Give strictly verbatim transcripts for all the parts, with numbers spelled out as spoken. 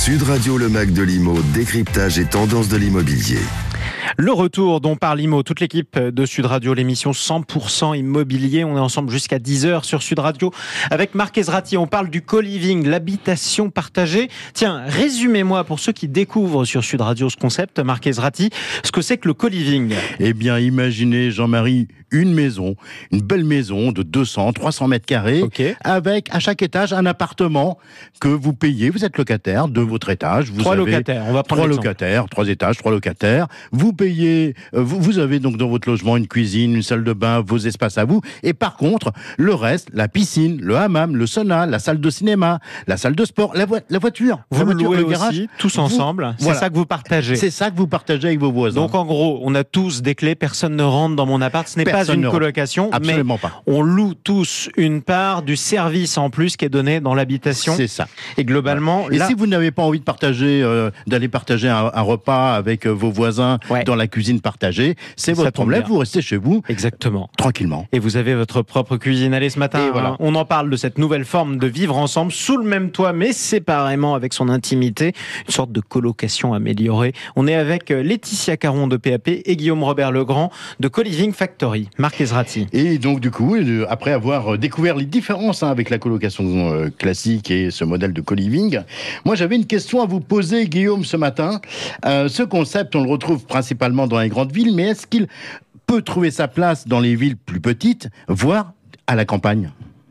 Sud Radio, le Mac de l'I M O, décryptage et tendance de l'immobilier. Le retour dont parle I M O, toute l'équipe de Sud Radio, l'émission cent pour cent immobilier. On est ensemble jusqu'à dix heures sur Sud Radio avec Marc Ezrati. On parle du co-living, l'habitation partagée. Tiens, résumez-moi pour ceux qui découvrent sur Sud Radio ce concept, Marc Ezrati, ce que c'est que le co-living. Eh bien, imaginez, Jean-Marie, une maison, une belle maison de deux cents, trois cents mètres carrés, okay. Avec à chaque étage un appartement que vous payez. Vous êtes locataire de votre étage. Vous trois avez locataires, on va prendre Trois l'exemple. locataires, trois étages, trois locataires. Vous payez, vous, vous avez donc dans votre logement une cuisine, une salle de bain, vos espaces à vous. Et par contre, le reste, la piscine, le hammam, le sauna, la salle de cinéma, la salle de sport, la, vo- la voiture, vous la voiture, louez le garage, aussi, tous vous, ensemble. C'est voilà. ça que vous partagez. C'est ça que vous partagez avec vos voisins. Donc en gros, on a tous des clés, personne ne rentre dans mon appart. Ce n'est Personne pas une colocation, absolument mais pas. On loue tous une part du service en plus qui est donné dans l'habitation. C'est ça. Et globalement, et là... si vous n'avez pas envie de partager, euh, d'aller partager un, un repas avec euh, vos voisins ouais. dans la cuisine partagée, c'est ça votre problème. Bien. Vous restez chez vous, exactement, tranquillement. Et vous avez votre propre cuisine. Allez, ce matin, hein, voilà. On en parle de cette nouvelle forme de vivre ensemble sous le même toit, mais séparément avec son intimité, une sorte de colocation améliorée. On est avec Laetitia Caron de P A P et Guillaume Robert Legrand de Co-Living Factory. Marc Ezrati. Et donc du coup, après avoir découvert les différences hein, avec la colocation euh, classique et ce modèle de co-living, moi j'avais une question à vous poser, Guillaume, ce matin. Euh, ce concept, on le retrouve principalement dans les grandes villes, mais est-ce qu'il peut trouver sa place dans les villes plus petites, voire à la campagne ?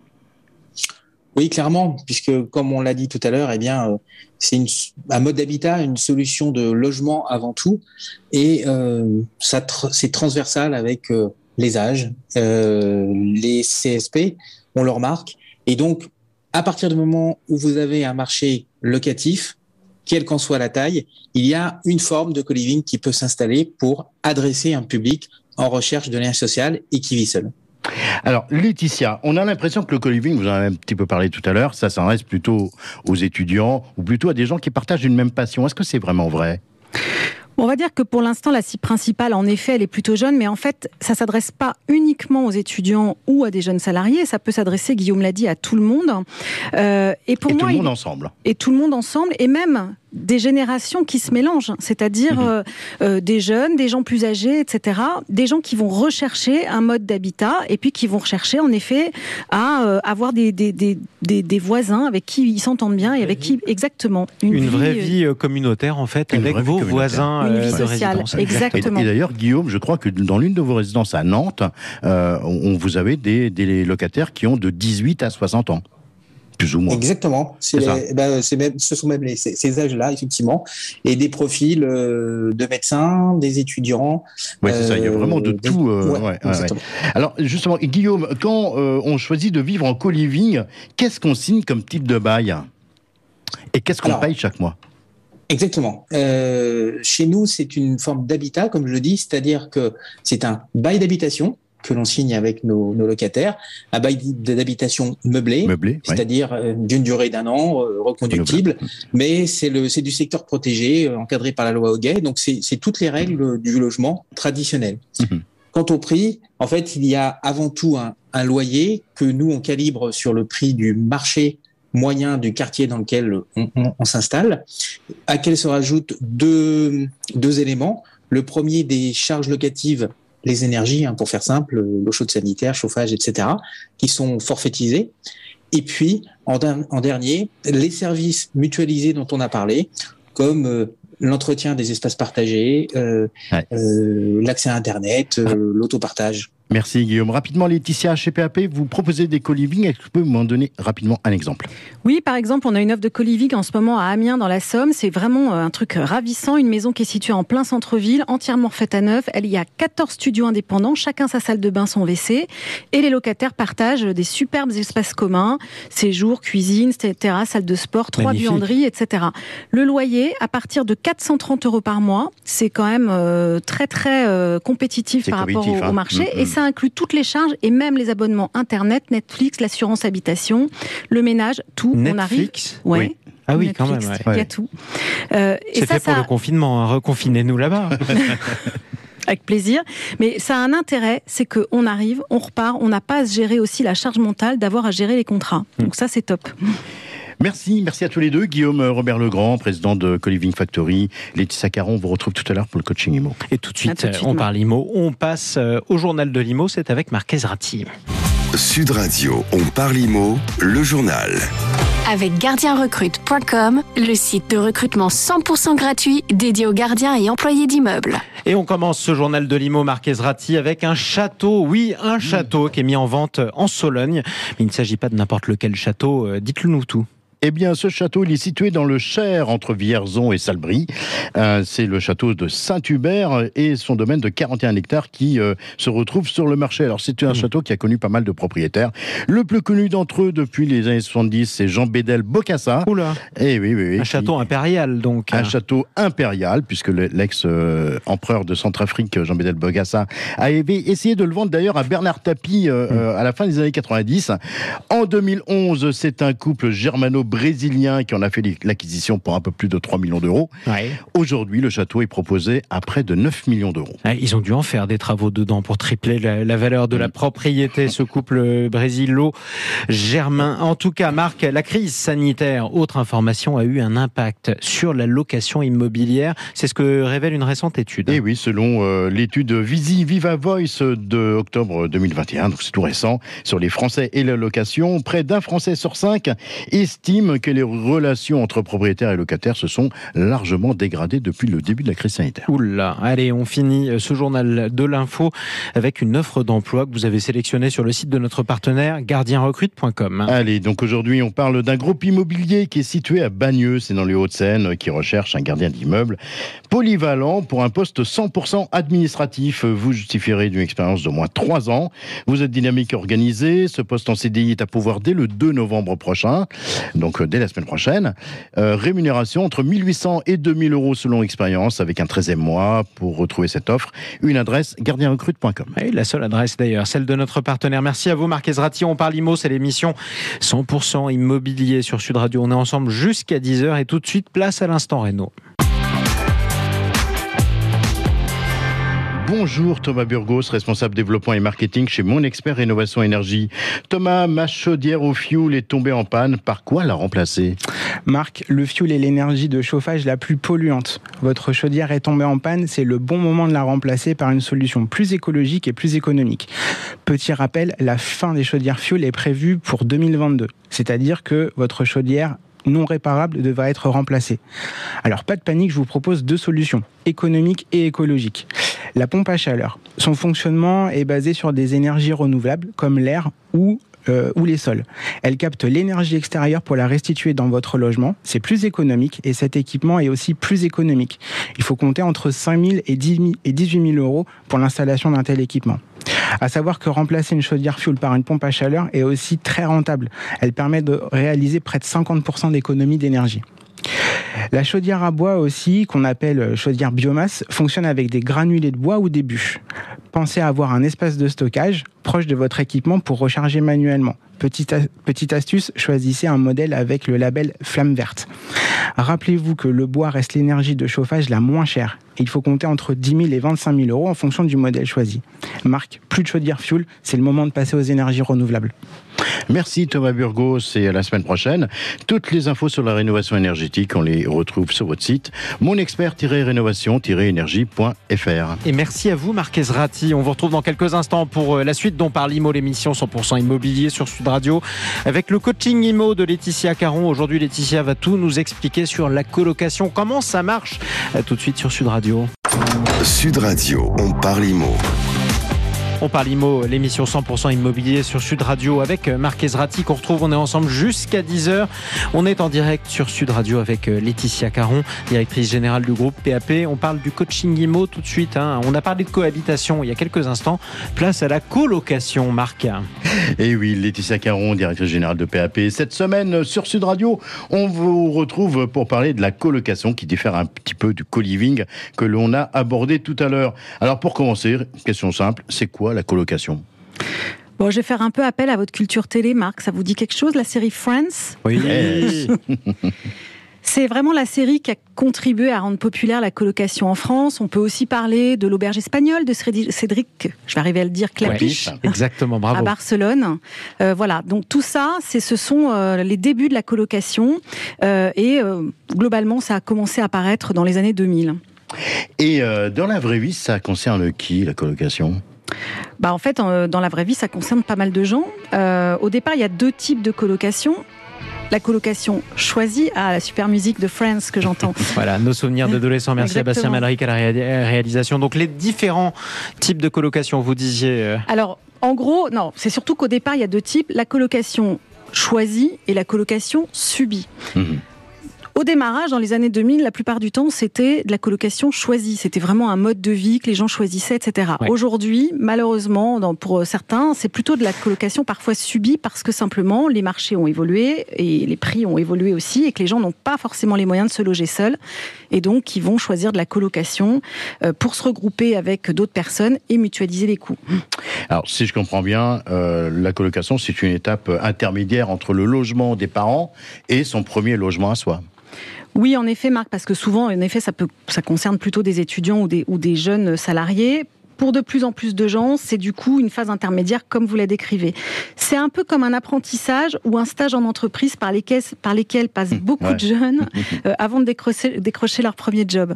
Oui, clairement, puisque comme on l'a dit tout à l'heure, eh bien, euh, c'est une, un mode d'habitat, une solution de logement avant tout, et euh, ça tr- c'est transversal avec euh, les âges, euh, les C S P, on le remarque, et donc à partir du moment où vous avez un marché locatif, quelle qu'en soit la taille, il y a une forme de co-living qui peut s'installer pour adresser un public en recherche de lien social et qui vit seul. Alors, Laetitia, on a l'impression que le co-living, vous en avez un petit peu parlé tout à l'heure, ça s'en reste plutôt aux étudiants ou plutôt à des gens qui partagent une même passion. Est-ce que c'est vraiment vrai ? On va dire que pour l'instant, la cible principale, en effet, elle est plutôt jeune, mais en fait, ça ne s'adresse pas uniquement aux étudiants ou à des jeunes salariés, ça peut s'adresser, Guillaume l'a dit, à tout le monde. Euh, et pour et moi, tout le monde il... ensemble. Et tout le monde ensemble, et même des générations qui se mélangent, c'est-à-dire mmh. euh, euh, des jeunes, des gens plus âgés, et cetera, des gens qui vont rechercher un mode d'habitat, et puis qui vont rechercher, en effet, à euh, avoir des, des, des, des, des voisins avec qui ils s'entendent bien, et avec qui, exactement. Une, une vie, vraie vie euh, communautaire, en fait, avec vos voisins. Une vie sociale, exactement. Et, et d'ailleurs, Guillaume, je crois que dans l'une de vos résidences à Nantes, euh, on, vous avez des, des locataires qui ont de dix-huit à soixante ans. Plus ou moins. Exactement. C'est c'est les, ben, c'est même, ce sont même les, ces, ces âges-là, effectivement. Et des profils euh, de médecins, des étudiants. Oui, c'est euh, ça. Il y a vraiment de des... tout. Euh, ouais, ouais, ouais. Alors, justement, Guillaume, quand euh, on choisit de vivre en co-living, qu'est-ce qu'on signe comme type de bail ? Et qu'est-ce qu'on Alors, paye chaque mois ? Exactement. Euh, chez nous, c'est une forme d'habitat, comme je le dis, c'est-à-dire que c'est un bail d'habitation que l'on signe avec nos, nos locataires, un bail d'habitation meublé, meublé c'est-à-dire ouais. d'une durée d'un an, euh, reconductible, mais c'est le c'est du secteur protégé, euh, encadré par la loi Hoguet, donc c'est, c'est toutes les règles du logement traditionnel. Mmh. Quant au prix, en fait, il y a avant tout un, un loyer que nous, on calibre sur le prix du marché moyen du quartier dans lequel on, on, on s'installe, à quel se rajoutent deux, deux éléments. Le premier, des charges locatives, les énergies, hein, pour faire simple, l'eau chaude sanitaire, chauffage, et cetera, qui sont forfaitisés. Et puis, en, en dernier, les services mutualisés dont on a parlé, comme euh, l'entretien des espaces partagés, euh, ouais. euh, l'accès à Internet, euh, ah. l'autopartage. Merci Guillaume. Rapidement, Laetitia, chez P A P, vous proposez des co-living. Est-ce que vous pouvez m'en donner rapidement un exemple ? Oui, par exemple, on a une offre de co-living en ce moment à Amiens, dans la Somme. C'est vraiment un truc ravissant. Une maison qui est située en plein centre-ville, entièrement refaite à neuf. Il y a quatorze studios indépendants, chacun sa salle de bain, son W C. Et les locataires partagent des superbes espaces communs, séjour, cuisine, terrasse, salle de sport, trois buanderies, et cetera. Le loyer, à partir de quatre cent trente euros par mois, c'est quand même euh, très, très euh, compétitif c'est par rapport au, hein. au marché. Mmh, mmh. Et ça inclut toutes les charges et même les abonnements Internet, Netflix, l'assurance habitation, le ménage, tout. Netflix, on arrive. Ouais. Oui. Ah oui, Netflix, quand même. Ouais. Il y a tout. Euh, et c'est ça, fait pour ça... le confinement, hein. Reconfinez-nous là-bas. Avec plaisir. Mais ça a un intérêt, c'est qu'on arrive, on repart, on n'a pas à se gérer aussi la charge mentale d'avoir à gérer les contrats. Donc ça, c'est top. Merci, merci à tous les deux. Guillaume Robert Legrand, président de Co-Living Factory. Laetitia Caron, on vous retrouve tout à l'heure pour le coaching I M O. Et tout de suite, tout de suite on parle I M O. On passe au journal de l'I M O, c'est avec Marquez Ratti. Sud Radio, on parle I M O, le journal. Avec gardien recrute point com, le site de recrutement cent pour cent gratuit dédié aux gardiens et employés d'immeubles. Et on commence ce journal de l'I M O Marquez Ratti avec un château, oui, un château qui est mis en vente en Sologne. Mais il ne s'agit pas de n'importe lequel château, dites-le nous tout. Eh bien, ce château, il est situé dans le Cher, entre Vierzon et Salbris. Euh, c'est le château de Saint-Hubert et son domaine de quarante et un hectares qui euh, se retrouve sur le marché. Alors, c'est un mmh. château qui a connu pas mal de propriétaires. Le plus connu d'entre eux depuis les années soixante-dix, c'est Jean Bédel Bokassa. Oula. Eh oui, oui, oui. Un qui... château impérial, donc. Un château impérial, puisque l'ex-empereur de Centrafrique, Jean Bédel Bokassa, avait essayé de le vendre d'ailleurs à Bernard Tapie euh, mmh. à la fin des années quatre-vingt-dix. En deux mille onze, c'est un couple germano brésilien qui en a fait l'acquisition pour un peu plus de trois millions d'euros. Ouais. Aujourd'hui, le château est proposé à près de neuf millions d'euros. Ils ont dû en faire des travaux dedans pour tripler la, la valeur de la propriété, ce couple brésilo-germain. En tout cas, Marc, la crise sanitaire, autre information, a eu un impact sur la location immobilière. C'est ce que révèle une récente étude. Et oui, selon euh, l'étude Visi Viva Voice de octobre deux mille vingt et un, donc c'est tout récent, sur les Français et la location, près d'un Français sur cinq estime que les relations entre propriétaires et locataires se sont largement dégradées depuis le début de la crise sanitaire. Oula, allez, on finit ce journal de l'info avec une offre d'emploi que vous avez sélectionnée sur le site de notre partenaire gardien recrute point com. Allez, donc aujourd'hui on parle d'un groupe immobilier qui est situé à Bagneux, c'est dans les Hauts-de-Seine, qui recherche un gardien d'immeuble polyvalent pour un poste cent pour cent administratif. Vous justifierez d'une expérience d'au moins trois ans. Vous êtes dynamique et organisé. Ce poste en C D I est à pouvoir dès le deux novembre prochain. Donc dès la semaine prochaine. Euh, rémunération entre mille huit cents et deux mille euros selon expérience, avec un treizième mois. Pour retrouver cette offre, une adresse gardien recrute point com. Et la seule adresse d'ailleurs, celle de notre partenaire. Merci à vous Marquez Ratti. On parle I M O, c'est l'émission cent pour cent immobilier sur Sud Radio. On est ensemble jusqu'à dix heures et tout de suite, place à l'instant Réno. Bonjour Thomas Burgos, responsable développement et marketing chez Mon Expert Rénovation Énergie. Thomas, ma chaudière au fioul est tombée en panne. Par quoi la remplacer ? Marc, le fioul est l'énergie de chauffage la plus polluante. Votre chaudière est tombée en panne, c'est le bon moment de la remplacer par une solution plus écologique et plus économique. Petit rappel, la fin des chaudières fioul est prévue pour deux mille vingt-deux. C'est-à-dire que votre chaudière non réparable devra être remplacée. Alors pas de panique, je vous propose deux solutions, économiques et écologiques. La pompe à chaleur. Son fonctionnement est basé sur des énergies renouvelables comme l'air ou Euh, ou les sols. Elle capte l'énergie extérieure pour la restituer dans votre logement. C'est plus économique et cet équipement est aussi plus économique. Il faut compter entre cinq mille et dix-huit mille euros pour l'installation d'un tel équipement. À savoir que remplacer une chaudière fioul par une pompe à chaleur est aussi très rentable. Elle permet de réaliser près de cinquante pour cent d'économie d'énergie. La chaudière à bois aussi, qu'on appelle chaudière biomasse, fonctionne avec des granulés de bois ou des bûches. Pensez à avoir un espace de stockage proche de votre équipement pour recharger manuellement. Petite, petite astuce, choisissez un modèle avec le label Flamme Verte. Rappelez-vous que le bois reste l'énergie de chauffage la moins chère. Il faut compter entre dix mille et vingt-cinq mille euros en fonction du modèle choisi. Marc, plus de chaudière fioul, c'est le moment de passer aux énergies renouvelables. Merci Thomas Burgos et à la semaine prochaine. Toutes les infos sur la rénovation énergétique, on les retrouve sur votre site monexpert-rénovation-énergie point f r. Et merci à vous Marquez Ratti. On vous retrouve dans quelques instants pour la suite dont parle I M O, l'émission cent pour cent immobilier sur Sud Radio avec le coaching I M O de Laetitia Caron. Aujourd'hui Laetitia va tout nous expliquer sur la colocation, comment ça marche. À tout de suite sur Sud Radio. Sud Radio, on parle I M O. On parle I M O, l'émission cent pour cent immobilier sur Sud Radio avec Marquez Ratti qu'on retrouve. On est ensemble jusqu'à dix heures. On est en direct sur Sud Radio avec Laetitia Caron, directrice générale du groupe P A P. On parle du coaching I M O tout de suite. Hein. On a parlé de cohabitation il y a quelques instants. Place à la colocation, Marc. Et oui, Laetitia Caron, directrice générale de P A P. Cette semaine sur Sud Radio, on vous retrouve pour parler de la colocation qui diffère un petit peu du co-living que l'on a abordé tout à l'heure. Alors pour commencer, question simple, c'est quoi la colocation ? Bon, je vais faire un peu appel à votre culture télé, Marc. Ça vous dit quelque chose, la série Friends ? Oui. C'est vraiment la série qui a contribué à rendre populaire la colocation en France. On peut aussi parler de l'auberge espagnole de Cédric, je vais arriver à le dire, Clapiche, ouais, exactement, bravo. À Barcelone. Euh, voilà, donc tout ça, c'est, ce sont euh, les débuts de la colocation euh, et euh, globalement, ça a commencé à apparaître dans les années deux mille. Et euh, dans la vraie vie, ça concerne qui, la colocation ? Bah en fait, en, dans la vraie vie, ça concerne pas mal de gens. Euh, au départ, il y a deux types de colocation. La colocation choisie, ah, la super musique de Friends que j'entends. Voilà, nos souvenirs d'adolescents. Merci à Bastien Malric à la ré- réalisation. Donc les différents types de colocation, vous disiez. Euh... Alors, en gros, non, c'est surtout qu'au départ, il y a deux types. La colocation choisie et la colocation subie. Mmh. Au démarrage, dans les années deux mille, la plupart du temps, c'était de la colocation choisie. C'était vraiment un mode de vie que les gens choisissaient, et cetera. Ouais. Aujourd'hui, malheureusement, dans, pour certains, c'est plutôt de la colocation parfois subie parce que simplement, les marchés ont évolué et les prix ont évolué aussi et que les gens n'ont pas forcément les moyens de se loger seuls et donc ils vont choisir de la colocation pour se regrouper avec d'autres personnes et mutualiser les coûts. Alors, si je comprends bien, euh, la colocation, c'est une étape intermédiaire entre le logement des parents et son premier logement à soi. Oui, en effet, Marc, parce que souvent, en effet, ça, peut, ça concerne plutôt des étudiants ou des, ou des jeunes salariés. Pour de plus en plus de gens, c'est du coup une phase intermédiaire, comme vous la décrivez. C'est un peu comme un apprentissage ou un stage en entreprise par lesquels, par lesquels passent beaucoup ouais. de jeunes euh, avant de décrocher, décrocher leur premier job.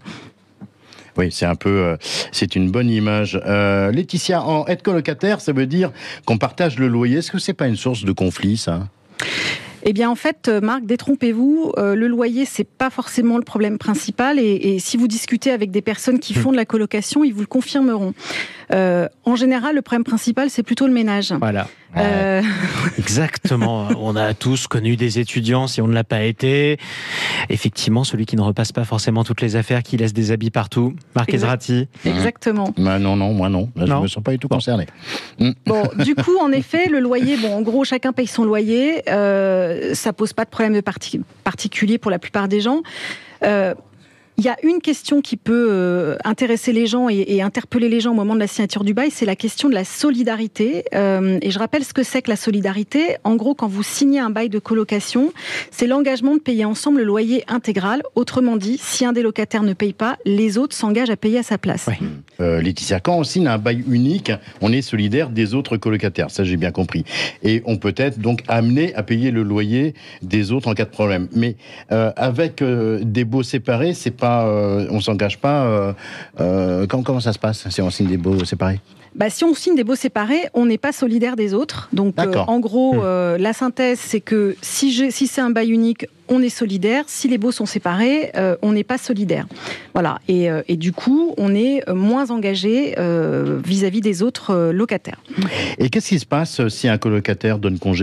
Oui, c'est un peu, euh, c'est une bonne image. Euh, Laetitia, en être colocataire, ça veut dire qu'on partage le loyer. Est-ce que c'est pas une source de conflit, ça ? Eh bien, en fait, Marc, détrompez-vous, euh, le loyer, c'est pas forcément le problème principal. Et, et si vous discutez avec des personnes qui font de la colocation, ils vous le confirmeront. Euh, en général, le problème principal, c'est plutôt le ménage. Voilà. Euh... Exactement. On a tous connu des étudiants, si on ne l'a pas été. Effectivement, celui qui ne repasse pas forcément toutes les affaires, qui laisse des habits partout. Marc Ezrati. Exactement. Bah non, non, moi non. Là, non. Je ne me sens pas du tout concerné. Bon, du coup, en effet, le loyer, bon, en gros, chacun paye son loyer. Euh, ça pose pas de problème de parti- particulier pour la plupart des gens. Euh, Il y a une question qui peut euh, intéresser les gens et, et interpeller les gens au moment de la signature du bail, c'est la question de la solidarité. Euh, et je rappelle ce que c'est que la solidarité. En gros, quand vous signez un bail de colocation, c'est l'engagement de payer ensemble le loyer intégral. Autrement dit, si un des locataires ne paye pas, les autres s'engagent à payer à sa place. Ouais. Euh, Laetitia, quand on signe un bail unique, on est solidaire des autres colocataires. Ça, j'ai bien compris. Et on peut être donc amené à payer le loyer des autres en cas de problème. Mais euh, avec euh, des baux séparés, c'est pas Euh, on s'engage pas. Euh, euh, comment, comment ça se passe si on signe des baux séparés ? Bah, si on signe des baux séparés, on n'est pas solidaire des autres. Donc, euh, en gros, euh, la synthèse, c'est que si, je, si c'est un bail unique, on est solidaire. Si les baux sont séparés, euh, on n'est pas solidaire. Voilà. Et, euh, et du coup, on est moins engagé euh, vis-à-vis des autres euh, locataires. Et qu'est-ce qui se passe si un colocataire donne congé ?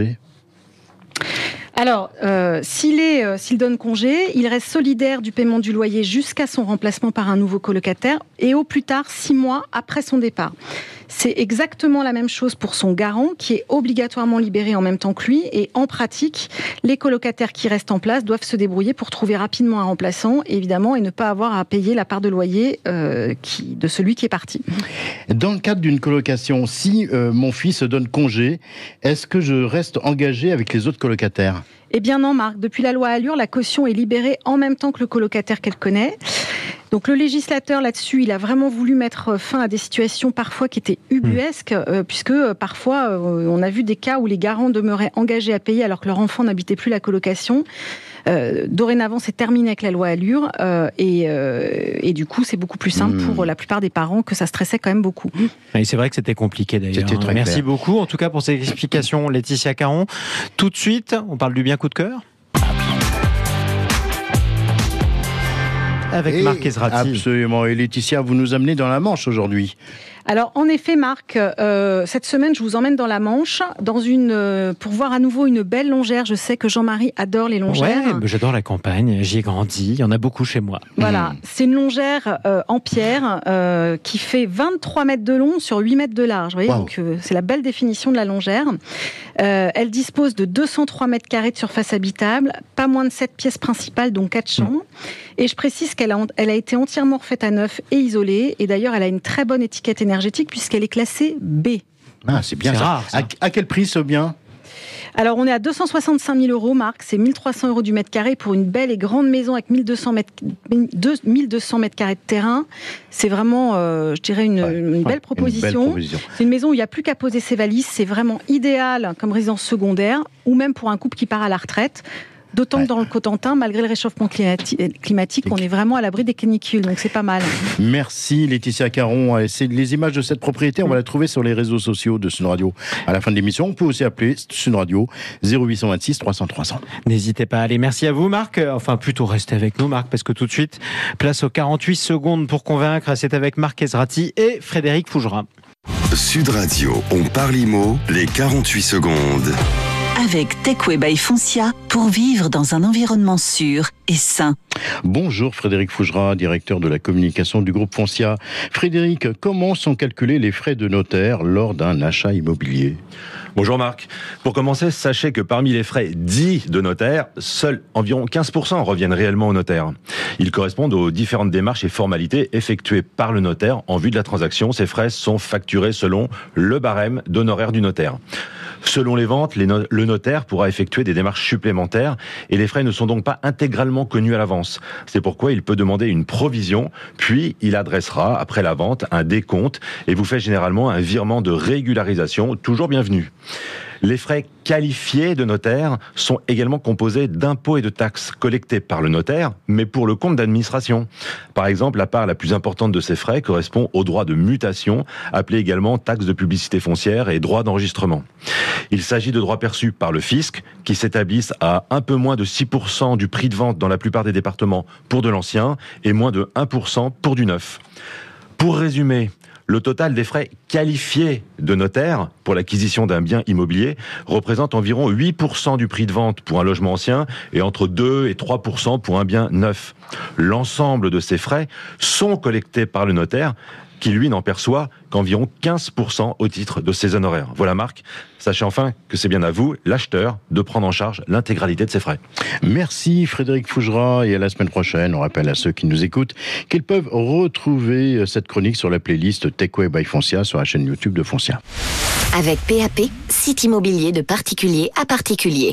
Alors, euh, s'il, est, euh, s'il donne congé, il reste solidaire du paiement du loyer jusqu'à son remplacement par un nouveau colocataire et au plus tard six mois après son départ. C'est exactement la même chose pour son garant qui est obligatoirement libéré en même temps que lui et en pratique, les colocataires qui restent en place doivent se débrouiller pour trouver rapidement un remplaçant évidemment et ne pas avoir à payer la part de loyer euh, qui, de celui qui est parti. Dans le cadre d'une colocation, si euh, mon fils donne congé, est-ce que je reste engagé avec les autres colocataires ? Eh bien non, Marc. Depuis la loi Allure, la caution est libérée en même temps que le colocataire qu'elle connaît. Donc le législateur là-dessus, il a vraiment voulu mettre fin à des situations parfois qui étaient ubuesques, mmh. euh, puisque euh, parfois euh, on a vu des cas où les garants demeuraient engagés à payer alors que leur enfant n'habitait plus la colocation. Euh, dorénavant, c'est terminé avec la loi Allure euh, et, euh, et du coup, c'est beaucoup plus simple mmh. pour la plupart des parents que ça stressait quand même beaucoup. Et c'est vrai que c'était compliqué d'ailleurs. C'était très Merci clair. beaucoup en tout cas pour ces explications, Laetitia Caron. Tout de suite, on parle du bien coup de cœur avec et Marc Ezrati. Absolument. Et Laetitia, vous nous amenez dans la Manche aujourd'hui. Alors, en effet, Marc, euh, cette semaine, je vous emmène dans la Manche, dans une, euh, pour voir à nouveau une belle longère. Je sais que Jean-Marie adore les longères. Ouais, j'adore la campagne. J'y ai grandi. Il y en a beaucoup chez moi. Voilà. Mmh. C'est une longère euh, en pierre euh, qui fait vingt-trois mètres de long sur huit mètres de large. Vous voyez, wow. Donc, euh, c'est la belle définition de la longère. Euh, elle dispose de deux cent trois mètres carrés de surface habitable, pas moins de sept pièces principales, dont quatre chambres. Mmh. Et je précise qu'elle a, elle a été entièrement refaite à neuf et isolée. Et d'ailleurs, elle a une très bonne étiquette énergétique puisqu'elle est classée B. Ah, c'est bien c'est ça. Rare, ça. À, à quel prix ce bien ? Alors, on est à deux cent soixante-cinq mille euros, Marc. C'est mille trois cents euros du mètre carré pour une belle et grande maison avec mille deux cents mètres, mille deux cents mètres carrés de terrain. C'est vraiment, euh, je dirais, une, ouais, une, belle proposition. une belle proposition. C'est une maison où il n'y a plus qu'à poser ses valises. C'est vraiment idéal comme résidence secondaire ou même pour un couple qui part à la retraite. D'autant ouais. que dans le Cotentin, malgré le réchauffement climatique, on est vraiment à l'abri des canicules, donc c'est pas mal. Merci Laetitia Caron. C'est les images de cette propriété, on va la trouver sur les réseaux sociaux de Sud Radio. À la fin de l'émission, on peut aussi appeler Sud Radio zéro huit cent vingt-six trois cents trois cents. N'hésitez pas à aller. Merci à vous Marc. Enfin plutôt restez avec nous Marc, parce que tout de suite, place aux quarante-huit secondes pour convaincre. C'est avec Marc Ezrati et Frédéric Fougera. Sud Radio, on parle I M O, les quarante-huit secondes. Avec Techway by Foncia, pour vivre dans un environnement sûr et sain. Bonjour Frédéric Fougera, directeur de la communication du groupe Foncia. Frédéric, comment sont calculés les frais de notaire lors d'un achat immobilier ? Bonjour Marc. Pour commencer, sachez que parmi les frais dits de notaire, seuls environ quinze pour cent reviennent réellement au notaire. Ils correspondent aux différentes démarches et formalités effectuées par le notaire en vue de la transaction. Ces frais sont facturés selon le barème d'honoraires du notaire. Selon les ventes, les no- le notaire pourra effectuer des démarches supplémentaires et les frais ne sont donc pas intégralement connus à l'avance. C'est pourquoi il peut demander une provision, puis il adressera, après la vente, un décompte et vous fait généralement un virement de régularisation, toujours bienvenu. Les frais qualifiés de notaire sont également composés d'impôts et de taxes collectés par le notaire, mais pour le compte d'administration. Par exemple, la part la plus importante de ces frais correspond aux droits de mutation, appelés également taxes de publicité foncière et droits d'enregistrement. Il s'agit de droits perçus par le fisc, qui s'établissent à un peu moins de six pour cent du prix de vente dans la plupart des départements pour de l'ancien et moins de un pour cent pour du neuf. Pour résumer, le total des frais qualifiés de notaire pour l'acquisition d'un bien immobilier représente environ huit pour cent du prix de vente pour un logement ancien et entre deux et trois pour cent pour un bien neuf. L'ensemble de ces frais sont collectés par le notaire, qui lui n'en perçoit qu'environ quinze pour cent au titre de ses honoraires. Voilà Marc, sachez enfin que c'est bien à vous, l'acheteur, de prendre en charge l'intégralité de ces frais. Merci Frédéric Fougera et à la semaine prochaine. On rappelle à ceux qui nous écoutent qu'ils peuvent retrouver cette chronique sur la playlist Techway by Foncia sur la chaîne YouTube de Foncia. Avec P A P, site immobilier de particulier à particulier.